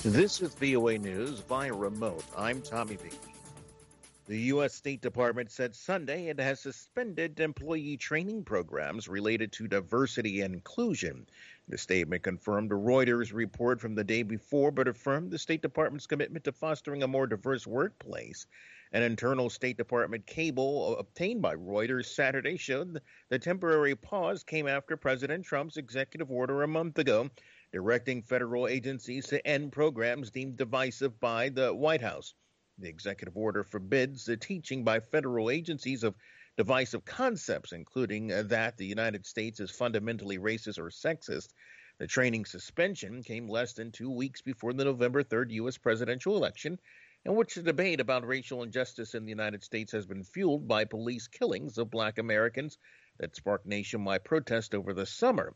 This is VOA News via remote. I'm Tommy B. The U.S. State Department said Sunday it has suspended employee training programs related to diversity and inclusion. The statement confirmed a Reuters report from the day before, but affirmed the State Department's commitment to fostering a more diverse workplace. An internal State Department cable obtained by Reuters Saturday showed the temporary pause came after President Trump's executive order a month ago directing federal agencies to end programs deemed divisive by the White House. The executive order forbids the teaching by federal agencies of divisive concepts, including that the United States is fundamentally racist or sexist. The training suspension came less than 2 weeks before the November 3rd U.S. presidential election, in which the debate about racial injustice in the United States has been fueled by police killings of black Americans that sparked nationwide protest over the summer.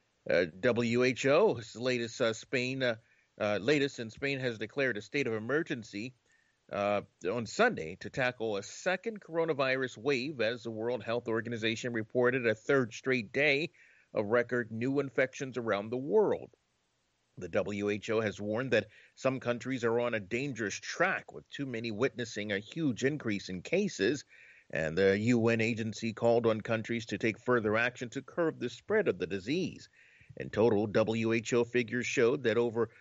WHO's latest in Spain has declared a state of emergency on Sunday to tackle a second coronavirus wave as the World Health Organization reported a third straight day of record new infections around the world. The WHO has warned that some countries are on a dangerous track, with too many witnessing a huge increase in cases, and the UN agency called on countries to take further action to curb the spread of the disease. In total, WHO figures showed that over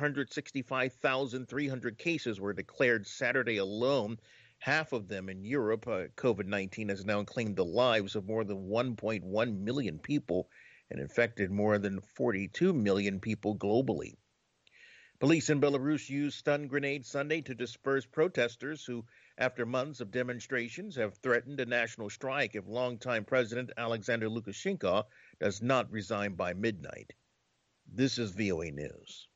465,300 cases were declared Saturday alone, half of them in Europe. COVID-19 has now claimed the lives of more than 1.1 million people and infected more than 42 million people globally. Police in Belarus used stun grenades Sunday to disperse protesters who, after months of demonstrations, have threatened a national strike if longtime President Alexander Lukashenko does not resign by midnight. This is VOA News.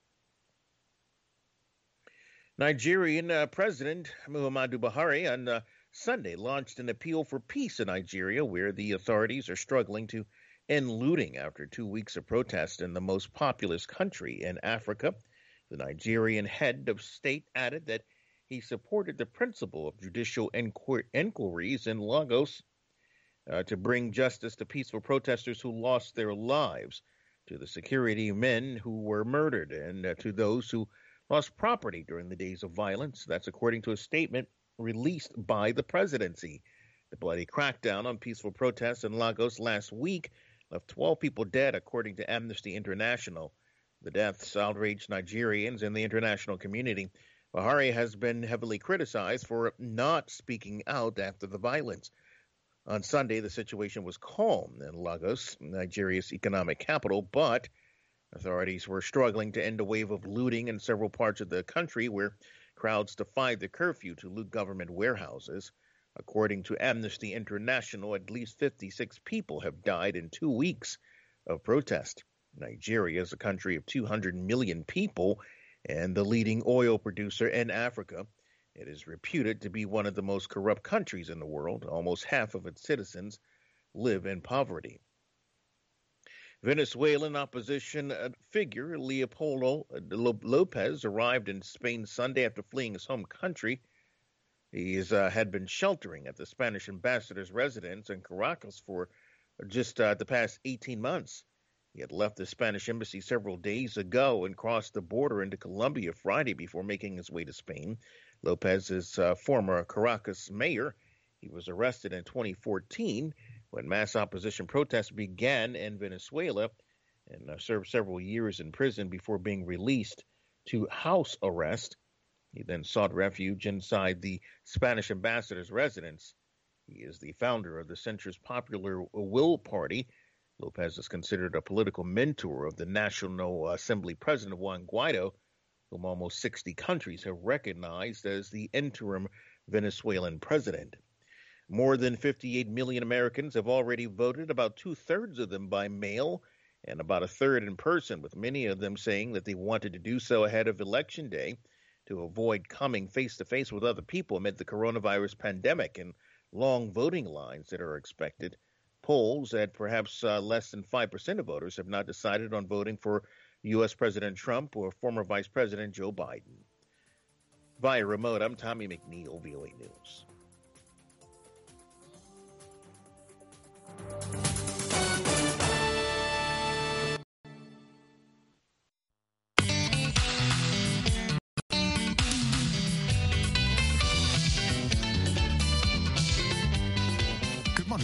Nigerian President Muhammadu Buhari on Sunday launched an appeal for peace in Nigeria, where the authorities are struggling to end looting after 2 weeks of protest in the most populous country in Africa. The Nigerian head of state added that he supported the principle of judicial inquiries in Lagos to bring justice to peaceful protesters who lost their lives, to the security men who were murdered, and to those who lost property during the days of violence. That's according to a statement released by the presidency. The bloody crackdown on peaceful protests in Lagos last week left 12 people dead, according to Amnesty International. The deaths outraged Nigerians and the international community. Buhari has been heavily criticized for not speaking out after the violence. On Sunday, the situation was calm in Lagos, Nigeria's economic capital, but authorities were struggling to end a wave of looting in several parts of the country where crowds defied the curfew to loot government warehouses. According to Amnesty International, at least 56 people have died in 2 weeks of protest. Nigeria is a country of 200 million people and the leading oil producer in Africa. It is reputed to be one of the most corrupt countries in the world. Almost half of its citizens live in poverty. Venezuelan opposition figure Leopoldo Lopez arrived in Spain Sunday after fleeing his home country. He had been sheltering at the Spanish ambassador's residence in Caracas for just the past 18 months. He had left the Spanish embassy several days ago and crossed the border into Colombia Friday before making his way to Spain. Lopez is former Caracas mayor. He was arrested in 2014 when mass opposition protests began in Venezuela and served several years in prison before being released to house arrest. He then sought refuge inside the Spanish ambassador's residence. He is the founder of the centrist Popular Will Party. Lopez is considered a political mentor of the National Assembly President Juan Guaido, whom almost 60 countries have recognized as the interim Venezuelan president. More than 58 million Americans have already voted, about two-thirds of them by mail and about a third in person, with many of them saying that they wanted to do so ahead of Election Day to avoid coming face-to-face with other people amid the coronavirus pandemic and long voting lines that are expected. Polls at perhaps less than 5% of voters have not decided on voting for U.S. President Trump or former Vice President Joe Biden. Via remote, I'm Tommy McNeil, VOA News.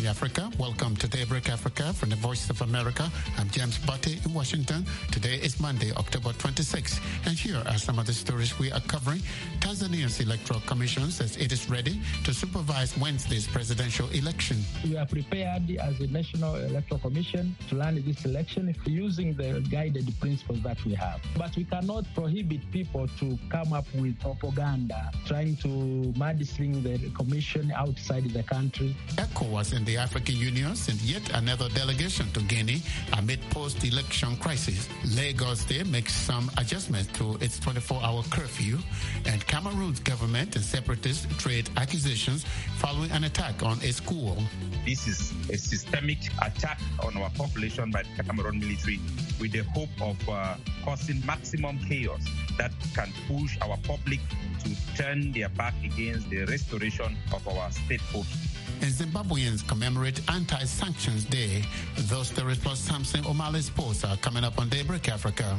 morning, Africa. Welcome to Daybreak Africa from the Voice of America. I'm James Butte in Washington. Today is Monday, October 26th. And here are some of the stories we are covering. Tanzania's Electoral Commission says it is ready to supervise Wednesday's presidential election. We are prepared as a National Electoral Commission to run this election using the guided principles that we have. But we cannot prohibit people to come up with propaganda, trying to mudslinging the commission outside the country. ECOWAS and the African Union sent yet another delegation to Guinea amid post-election crisis. Lagos State makes some adjustments to its 24-hour curfew, and Cameroon's government and separatists trade accusations following an attack on a school. This is a systemic attack on our population by the Cameroon military with the hope of causing maximum chaos that can push our public to turn their back against the restoration of our statehood. And Zimbabweans commemorate Anti-Sanctions Day. Those stories plus Samson O'Malley's posts are coming up on Daybreak Africa.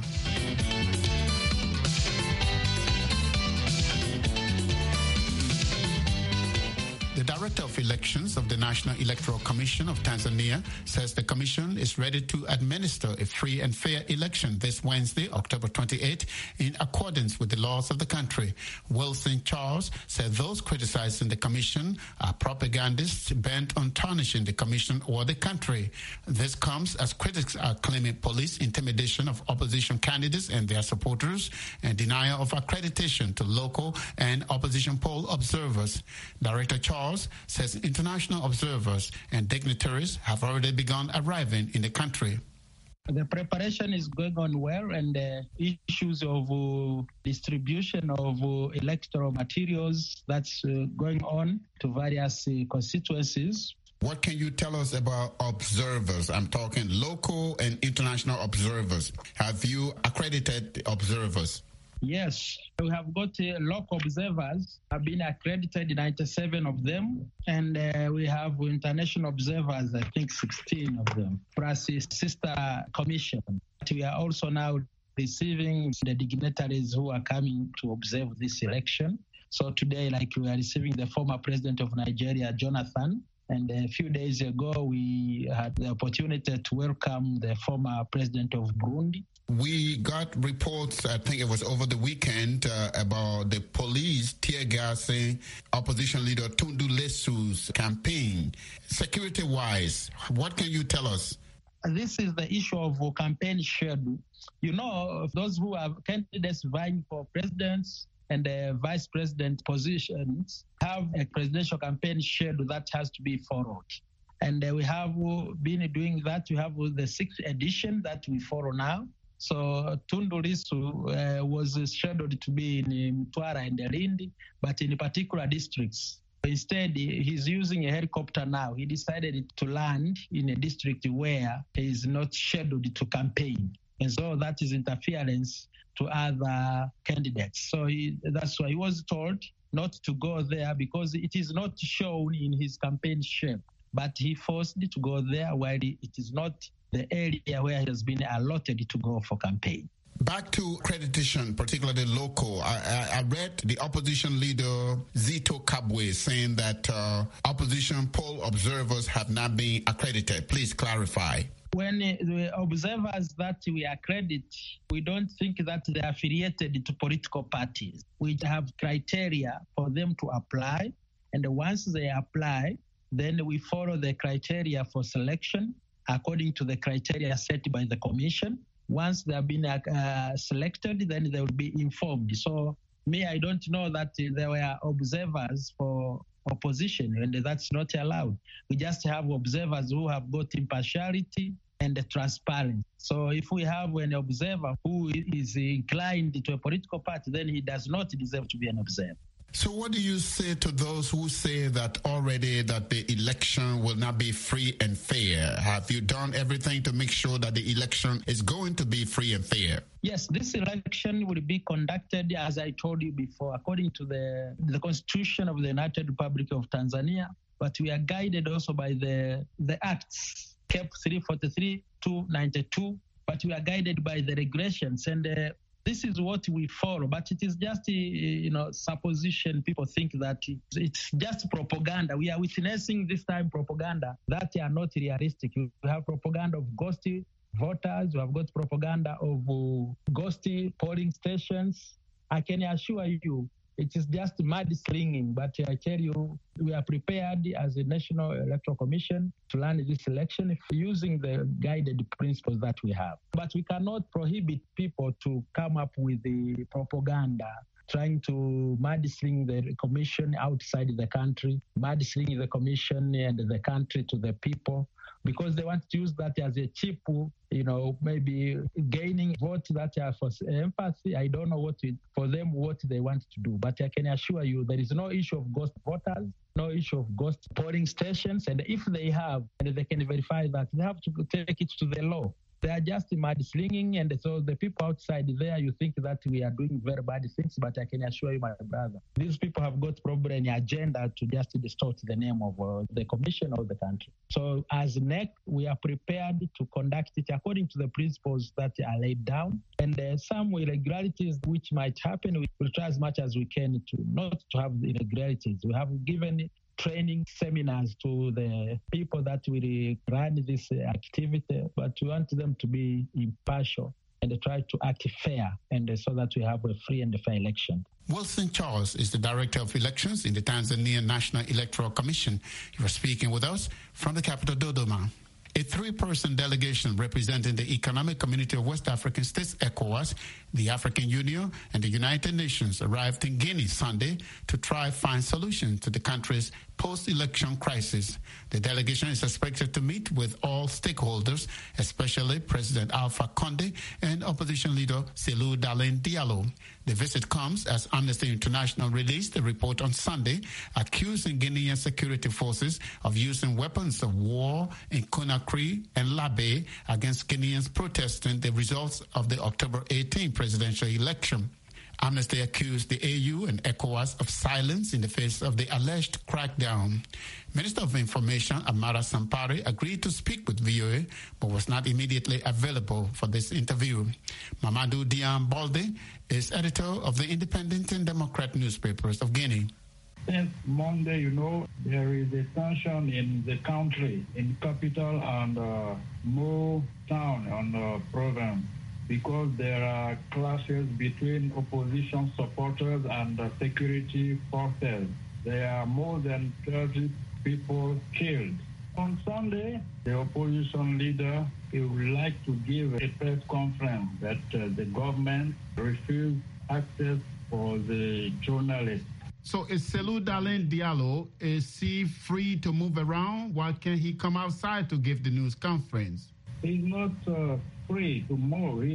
The Director of Elections of the National Electoral Commission of Tanzania says the commission is ready to administer a free and fair election this Wednesday, October 28, in accordance with the laws of the country. Wilson Charles said those criticizing the commission are propagandists bent on tarnishing the commission or the country. This comes as critics are claiming police intimidation of opposition candidates and their supporters and denial of accreditation to local and opposition poll observers. Director Charles says international observers and dignitaries have already begun arriving in the country. The preparation is going on well, and issues of distribution of electoral materials that's going on to various constituencies. What can you tell us about observers? I'm talking local and international observers. Have you accredited the observers? Yes, we have got local observers, have been accredited, 97 of them, and we have international observers, I think 16 of them, plus a sister commission. We are also now receiving the dignitaries who are coming to observe this election. So today, we are receiving the former president of Nigeria, Jonathan, and a few days ago, we had the opportunity to welcome the former president of Burundi. We got reports, I think it was over the weekend, about the police tear gassing opposition leader Tundu Lissu's campaign. Security-wise, what can you tell us? This is the issue of campaign schedule. You know, those who are candidates vying for presidents and vice president positions have a presidential campaign schedule that has to be followed. And we have been doing that. We have the 6th edition that we follow now. So Tundu Lissu was scheduled to be in Mtwara and Lindi, but in particular districts. Instead, he's using a helicopter now. He decided to land in a district where he is not scheduled to campaign. And so that is interference to other candidates. So that's why he was told not to go there because it is not shown in his campaign schedule. But he forced to go there while it is not the area where he has been allotted to go for campaign. Back to accreditation, particularly local. I read the opposition leader Zito Kabwe saying that opposition poll observers have not been accredited. Please clarify. When the observers that we accredit, we don't think that they are affiliated to political parties. We have criteria for them to apply, and once they apply, then we follow the criteria for selection according to the criteria set by the commission. Once they have been selected, then they will be informed. So I don't know that there were observers for opposition, and that's not allowed. We just have observers who have got impartiality and transparency. So if we have an observer who is inclined to a political party, then he does not deserve to be an observer. So what do you say to those who say that already that the election will not be free and fair? Have you done everything to make sure that the election is going to be free and fair? Yes, this election will be conducted, as I told you before, according to the Constitution of the United Republic of Tanzania, but we are guided also by the acts, CAP 343-292, but we are guided by the regulations. And This is what we follow, but it is just, supposition. People think that it's just propaganda. We are witnessing this time propaganda that are not realistic. We have propaganda of ghosty voters. We have got propaganda of ghosty polling stations. I can assure you, it is just mudslinging, but I tell you, we are prepared as a National Electoral Commission to run this election using the guided principles that we have. But we cannot prohibit people to come up with the propaganda, trying to mudsling the commission outside the country, mudsling the commission and the country to the people, because they want to use that as a cheap, maybe gaining votes that are for empathy. I don't know for them what they want to do. But I can assure you there is no issue of ghost voters, no issue of ghost polling stations. And if they have, and they can verify that, they have to take it to the law. They are just mudslinging, and so the people outside there, you think that we are doing very bad things, but I can assure you, my brother, these people have got probably an agenda to just distort the name of the commission of the country. So as NEC, we are prepared to conduct it according to the principles that are laid down, and some irregularities which might happen, we will try as much as we can to not to have irregularities. We have given training seminars to the people that will run this activity, but we want them to be impartial and try to act fair, and so that we have a free and fair election. Wilson Charles is the Director of Elections in the Tanzania National Electoral Commission. He was speaking with us from the capital, Dodoma. A 3-person delegation representing the Economic Community of West African States, ECOWAS, the African Union, and the United Nations arrived in Guinea Sunday to try find solutions to the country's post-election crisis. The delegation is expected to meet with all stakeholders, especially President Alpha Conde and opposition leader Cellou Dalein Diallo. The visit comes as Amnesty International released a report on Sunday accusing Guinean security forces of using weapons of war in Conakry and Labé against Guineans protesting the results of the October 18 presidential election. Amnesty accused the AU and ECOWAS of silence in the face of the alleged crackdown. Minister of Information Amara Sampari agreed to speak with VOA, but was not immediately available for this interview. Mamadou Dian Balde is editor of the Independent and Democrat newspapers of Guinea. Since Monday, there is a tension in the country, in capital and more town and province, because there are clashes between opposition supporters and security forces. There are more than 30 people killed. On Sunday, the opposition leader would like to give a press conference that the government refused access for the journalists. So is Cellou Dalein Diallo, is he free to move around? Why can't he come outside to give the news conference? He's not free to move.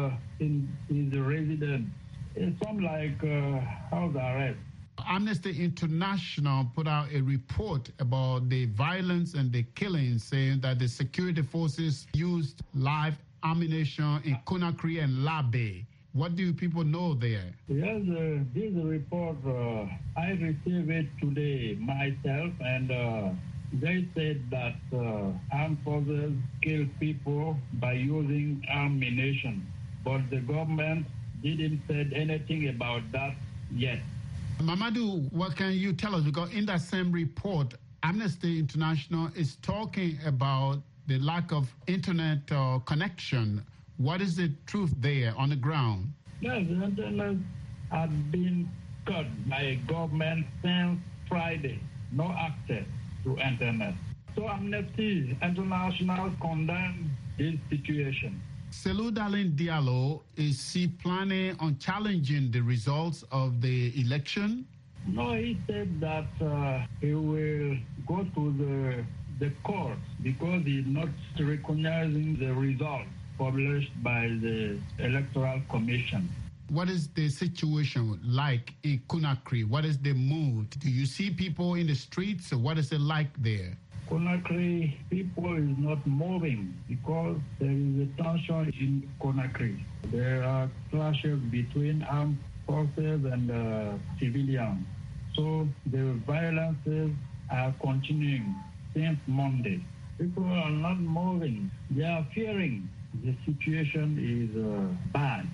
He's a resident. It's something like house arrest. Amnesty International put out a report about the violence and the killings, saying that the security forces used live ammunition in Conakry and Labé. What do people know there? Yes, this report, I received it today myself, and they said that armed forces kill people by using ammunition, but the government didn't say anything about that yet. Mamadou, what can you tell us? Because in that same report, Amnesty International is talking about the lack of internet connection. What is the truth there on the ground? Yes, the internet has been cut by government since Friday. No access to internet. So Amnesty International condemns this situation. Cellou Dalein Diallo, is he planning on challenging the results of the election? No, he said that he will go to the court because he's not recognizing the results published by the Electoral Commission. What is the situation like in Conakry? What is the mood? Do you see people in the streets? What is it like there? Conakry, people is not moving because there is a tension in Conakry. There are clashes between armed forces and civilians. So the violences are continuing since Monday. People are not moving. They are fearing the situation is bad.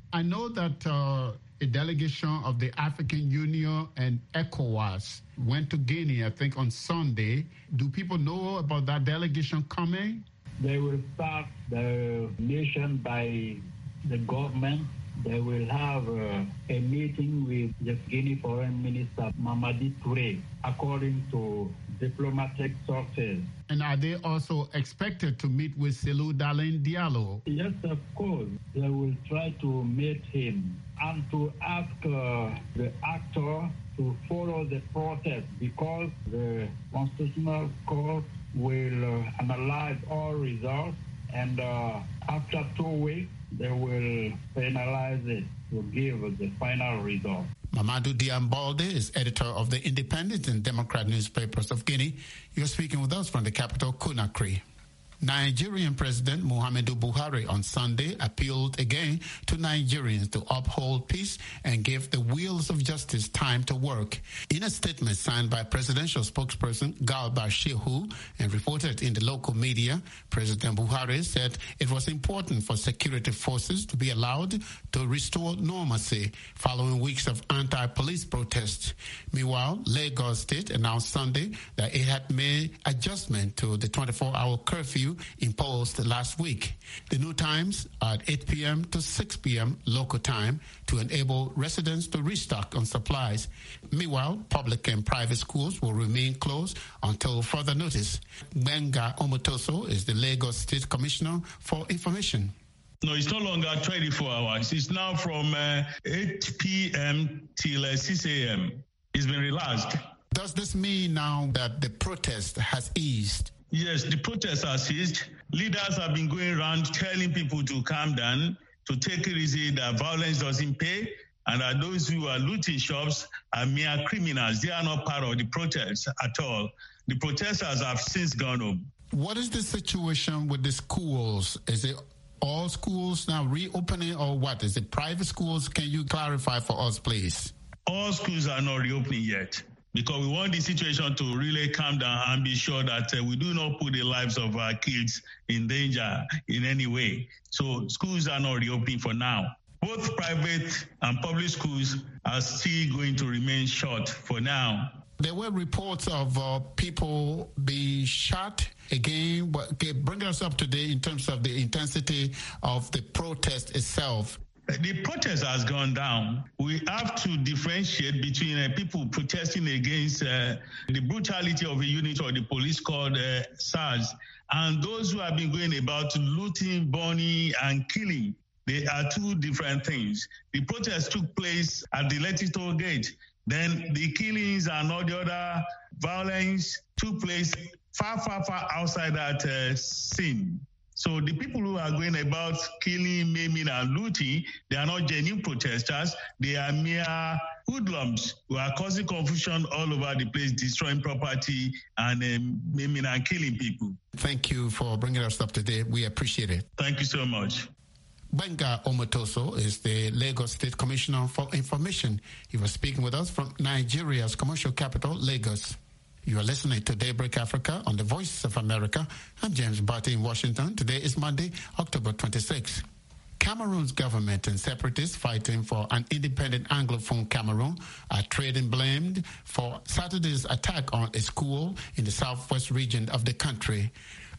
I know that a delegation of the African Union and ECOWAS went to Guinea, I think, on Sunday. Do people know about that delegation coming? They will start the mission by the government. They will have a meeting with the Guinea Foreign Minister, Mamadi Touré, according to diplomatic sources. And are they also expected to meet with Cellou Dalein Diallo? Yes, of course. They will try to meet him and to ask the actor to follow the process, because the Constitutional Court will analyze all results, and after 2 weeks, they will finalize it to give the final result. Mamadou Diambalde is editor of the Independent and Democrat newspapers of Guinea. You're speaking with us from the capital, Conakry. Nigerian President Muhammadu Buhari on Sunday appealed again to Nigerians to uphold peace and give the wheels of justice time to work. In a statement signed by presidential spokesperson Garba Shehu and reported in the local media, President Buhari said it was important for security forces to be allowed to restore normalcy following weeks of anti-police protests. Meanwhile, Lagos State announced Sunday that it had made adjustment to the 24-hour curfew imposed last week. The new times are at 8 p.m. to 6 p.m. local time to enable residents to restock on supplies. Meanwhile, public and private schools will remain closed until further notice. Gbenga Omotoso is the Lagos State Commissioner for Information. No, it's no longer 24 hours. It's now from 8 p.m. till 6 a.m. It's been relaxed. Does this mean now that the protest has eased? Yes, the protests are ceased. Leaders have been going around telling people to calm down, to take it easy, that violence doesn't pay, and that those who are looting shops are mere criminals. They are not part of the protests at all. The protesters have since gone home. What is the situation with the schools? Is it all schools now reopening, or what? Is it private schools? Can you clarify for us, please? All schools are not reopening yet, because we want the situation to really calm down and be sure that we do not put the lives of our kids in danger in any way. So schools are not reopening for now. Both private and public schools are still going to remain shut for now. There were reports of people being shot again. Bring us up to date in terms of the intensity of the protest itself. The protest has gone down. We have to differentiate between people protesting against the brutality of a unit or the police called SARS, and those who have been going about looting, burning, and killing. They are two different things. The protest took place at the Lekki toll gate. Then the killings and all the other violence took place far, far, far outside that scene. So the people who are going about killing, maiming, and looting, they are not genuine protesters. They are mere hoodlums who are causing confusion all over the place, destroying property and maiming and killing people. Thank you for bringing us up to date. We appreciate it. Thank you so much. Gbenga Omotoso is the Lagos State Commissioner for Information. He was speaking with us from Nigeria's commercial capital, Lagos. You are listening to Daybreak Africa on the Voice of America. I'm James Barty in Washington. Today is Monday, October 26. Cameroon's government and separatists fighting for an independent Anglophone Cameroon are trading blamed for Saturday's attack on a school in the southwest region of the country.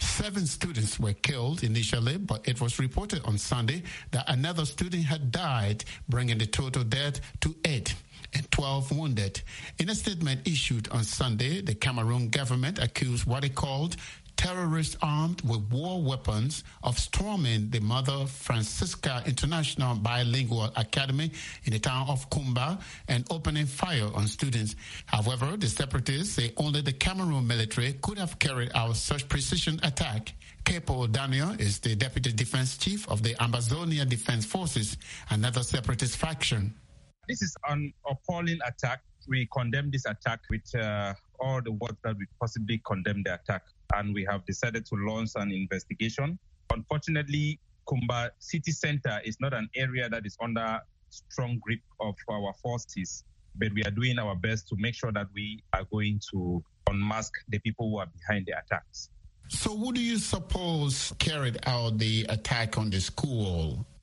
7 students were killed initially, but it was reported on Sunday that another student had died, bringing the total death to 8 and 12 wounded. In a statement issued on Sunday, the Cameroon government accused what it called terrorists armed with war weapons of storming the Mother Francisca International Bilingual Academy in the town of Kumba and opening fire on students. However, the separatists say only the Cameroon military could have carried out such precision attack. Capo Daniel is the deputy defense chief of the Ambazonia Defense Forces, another separatist faction. This is an appalling attack. We condemn this attack with all the words that we possibly condemn the attack. And we have decided to launch an investigation. Unfortunately, Kumba city center is not an area that is under strong grip of our forces, but we are doing our best to make sure that we are going to unmask the people who are behind the attacks. So who do you suppose carried out the attack on the school? We have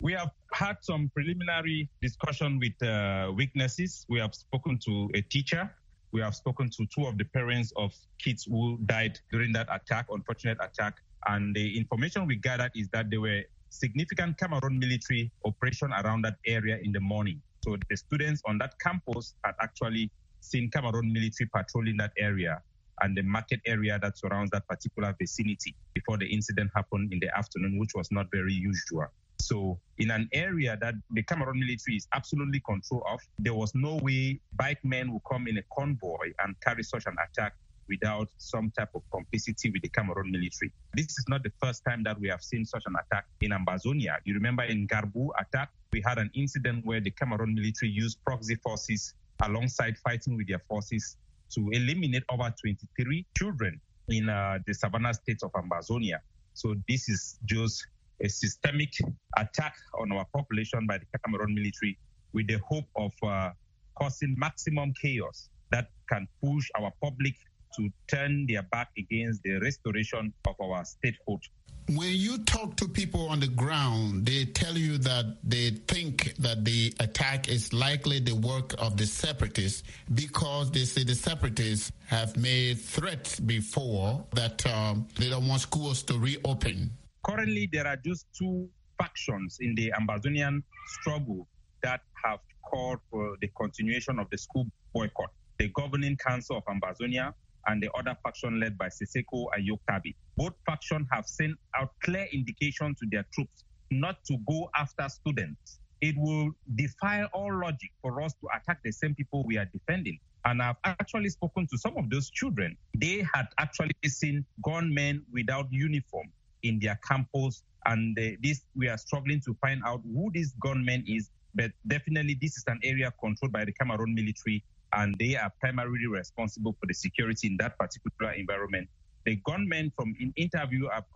had some preliminary discussion with witnesses. We have spoken to a teacher. We have spoken to two of the parents of kids who died during that attack, unfortunate attack. And the information we gathered is that there were significant Cameroon military operation around that area in the morning. So the students on that campus had actually seen Cameroon military patrolling that area and the market area that surrounds that particular vicinity before the incident happened in the afternoon, which was not very usual. So in an area that the Cameroon military is absolutely control of, there was no way bike men would come in a convoy and carry such an attack without some type of complicity with the Cameroon military. This is not the first time that we have seen such an attack in Ambazonia. You remember in Garbu attack, we had an incident where the Cameroon military used proxy forces alongside fighting with their forces to eliminate over 23 children in the Savannah state of Ambazonia. So this is just a systemic attack on our population by the Cameroon military with the hope of causing maximum chaos that can push our public to turn their back against the restoration of our statehood. When you talk to people on the ground, they tell you that they think that the attack is likely the work of the separatists because they say the separatists have made threats before that they don't want schools to reopen. Currently, there are just two factions in the Ambazonian struggle that have called for the continuation of the school boycott. The Governing Council of Ambazonia and the other faction led by Siseko and Yoktabi. Both factions have sent out clear indication to their troops not to go after students. It will defy all logic for us to attack the same people we are defending. And I've actually spoken to some of those children. They had actually seen gunmen without uniform in their campus, and we are struggling to find out who this gunman is, but definitely this is an area controlled by the Cameroon military, and they are primarily responsible for the security in that particular environment. The gunmen, from an interview of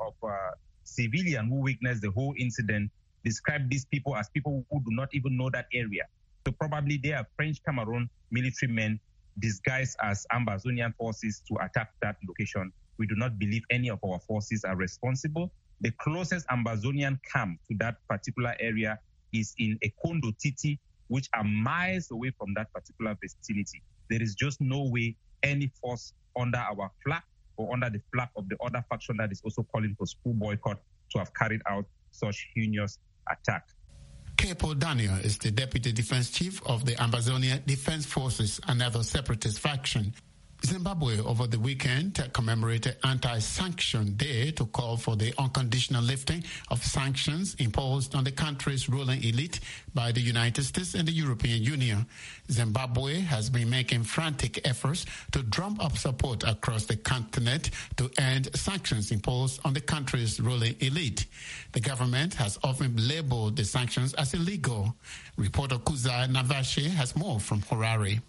civilian who witnessed the whole incident, described these people as people who do not even know that area. So probably they are French Cameroon military men disguised as Ambazonian forces to attack that location. We do not believe any of our forces are responsible. The closest Ambazonian camp to that particular area is in Ekondo Titi, which are miles away from that particular vicinity. There is just no way any force under our flag or under the flag of the other faction that is also calling for school boycott to have carried out such heinous attack. Capo Daniel is the Deputy Defense Chief of the Ambazonia Defense Forces, another separatist faction. Zimbabwe over the weekend commemorated Anti-Sanction Day to call for the unconditional lifting of sanctions imposed on the country's ruling elite by the United States and the European Union. Zimbabwe has been making frantic efforts to drum up support across the continent to end sanctions imposed on the country's ruling elite. The government has often labeled the sanctions as illegal. Reporter Kuzai Navashe has more from Harare.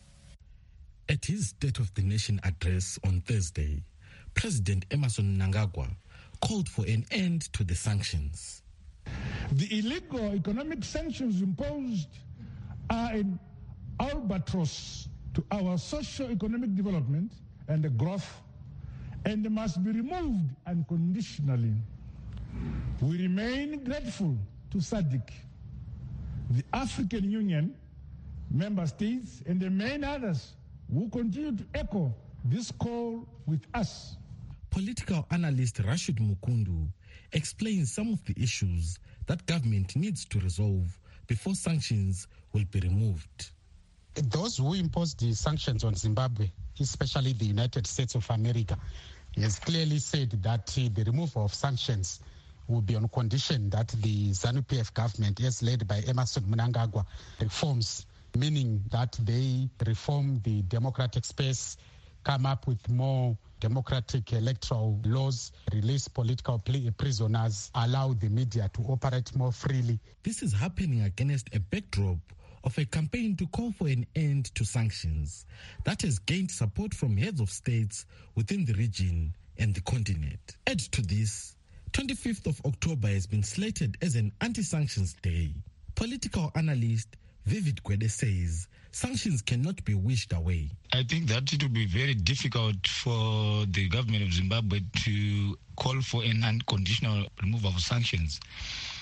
At his State of the Nation address on Thursday, President Emmerson Mnangagwa called for an end to the sanctions. The illegal economic sanctions imposed are an albatross to our socio-economic development and growth, and must be removed unconditionally. We remain grateful to SADC, the African Union, member states, and the many others who continue to echo this call with us. Political analyst Rashid Mukundu explains some of the issues that government needs to resolve before sanctions will be removed. Those who imposed the sanctions on Zimbabwe, especially the United States of America, has clearly said that the removal of sanctions will be on condition that the ZANU-PF government, as led by Emmerson Mnangagwa, reforms, meaning that they reform the democratic space, come up with more democratic electoral laws, release political prisoners, allow the media to operate more freely. This is happening against a backdrop of a campaign to call for an end to sanctions that has gained support from heads of states within the region and the continent. Add to this, 25th of October has been slated as an anti-sanctions day. Political analyst Vivid Gwede says sanctions cannot be wished away. I think that it will be very difficult for the government of Zimbabwe to call for an unconditional removal of sanctions.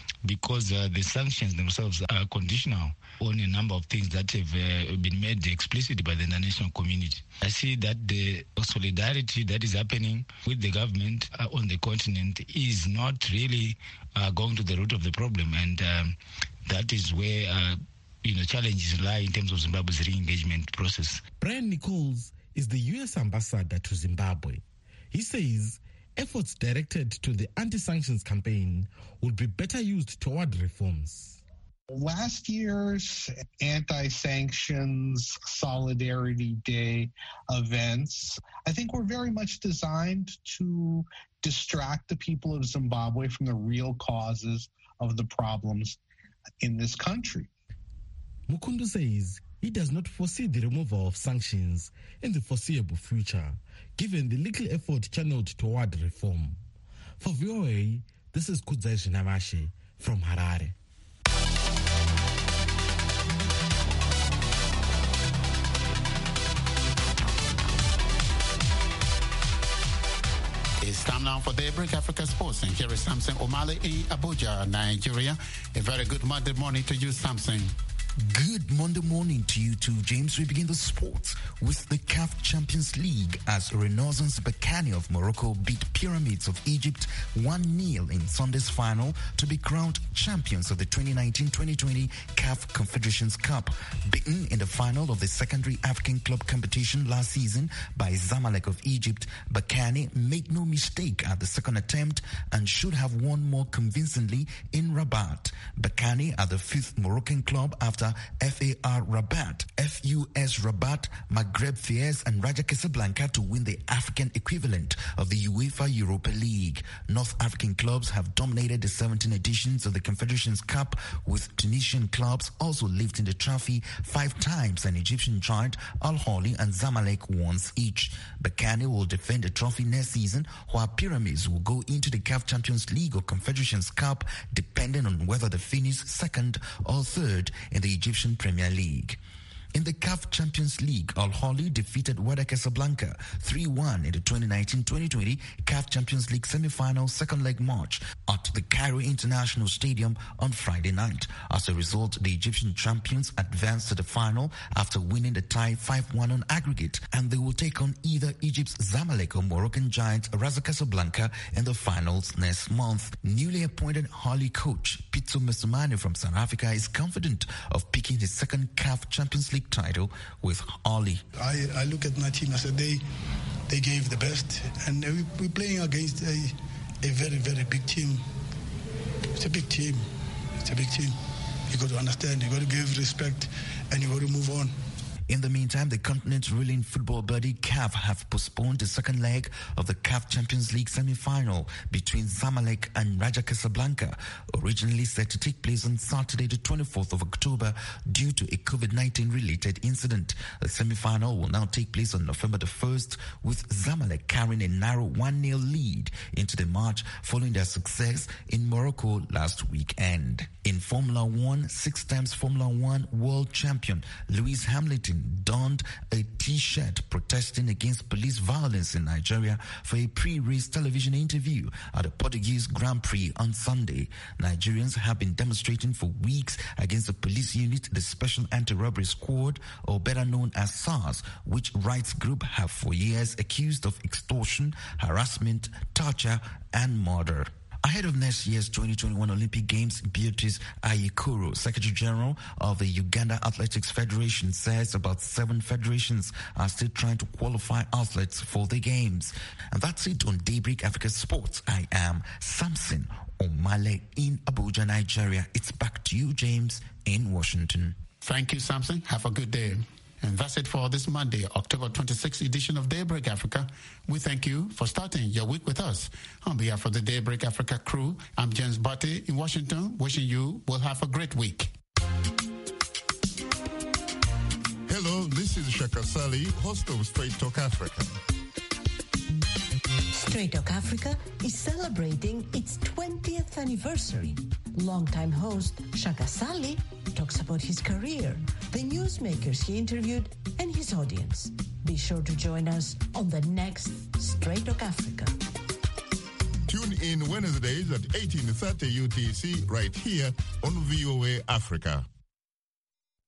because the sanctions themselves are conditional on a number of things that have been made explicit by the international community. I see that the solidarity that is happening with the government on the continent is not really going to the root of the problem, and that is where challenges lie in terms of Zimbabwe's re-engagement process. Brian Nichols is the U.S. ambassador to Zimbabwe. He says efforts directed to the anti-sanctions campaign would be better used toward reforms. Last year's anti-sanctions Solidarity Day events, I think, were very much designed to distract the people of Zimbabwe from the real causes of the problems in this country. Mukundu says he does not foresee the removal of sanctions in the foreseeable future, given the little effort channeled toward reform. For VOA, this is Kudzai Zvinavashe from Harare. It's time now for Daybreak Africa Sports, and here is Samson Omale in Abuja, Nigeria. A very good Monday morning to you, Samson. Good Monday morning to you too, James. We begin the sports with the CAF Champions League as Renaissance Berkane of Morocco beat Pyramids of Egypt 1-0 in Sunday's final to be crowned champions of the 2019-2020 CAF Confederations Cup. Beaten in the final of the secondary African club competition last season by Zamalek of Egypt, Berkane made no mistake at the second attempt and should have won more convincingly in Rabat. Berkane are the fifth Moroccan club after FAR Rabat, FUS Rabat, Maghreb Fez and Raja Casablanca to win the African equivalent of the UEFA Europa League. North African clubs have dominated the 17 editions of the Confederations Cup, with Tunisian clubs also lifting the trophy 5 times and Egyptian giant Al Ahly and Zamalek once each. Berkane will defend the trophy next season, while Pyramids will go into the CAF Champions League or Confederations Cup, depending on whether they finish second or third in the Egyptian Premier League. In the CAF Champions League, Al Ahly defeated Wydad Casablanca 3-1 in the 2019-2020 CAF Champions League semi-final second leg match at the Cairo International Stadium on Friday night. As a result, the Egyptian champions advanced to the final after winning the tie 5-1 on aggregate, and they will take on either Egypt's Zamalek or Moroccan giant Raja Casablanca in the finals next month. Newly appointed Ahly coach Pitso Mosimane from South Africa is confident of picking his second CAF Champions League title with Ahly. I look at my team. I said they gave the best, and we're playing against a very, very big team. It's a big team. It's a big team. You got to understand. You got to give respect, and you got to move on. In the meantime, the continent's ruling football body CAF have postponed the second leg of the CAF Champions League semi-final between Zamalek and Raja Casablanca, originally set to take place on Saturday the 24th of October due to a COVID-19 related incident. The semi-final will now take place on November the 1st, with Zamalek carrying a narrow 1-0 lead into the match following their success in Morocco last weekend. In Formula One, 6 times Formula One world champion Lewis Hamilton donned a T-shirt protesting against police violence in Nigeria for a pre-race television interview at the Portuguese Grand Prix on Sunday. Nigerians have been demonstrating for weeks against the police unit, the Special Anti-Robbery Squad, or better known as SARS, which rights group have for years accused of extortion, harassment, torture, and murder. Ahead of next year's 2021 Olympic Games, Beatrice Ayikuru, Secretary General of the Uganda Athletics Federation, says about 7 federations are still trying to qualify athletes for the Games. And that's it on Daybreak Africa Sports. I am Samson Omale in Abuja, Nigeria. It's back to you, James, in Washington. Thank you, Samson. Have a good day. And that's it for this Monday, October 26th edition of Daybreak Africa. We thank you for starting your week with us. On behalf of the Daybreak Africa crew, I'm James Barty in Washington, wishing you will have a great week. Hello, this is Shaka Sali, host of Straight Talk Africa. Straight Talk Africa is celebrating its 20th anniversary. Longtime host Shaka Sali talks about his career, the newsmakers he interviewed, and his audience. Be sure to join us on the next Straight Talk Africa. Tune in Wednesdays at 18:30 UTC right here on VOA Africa.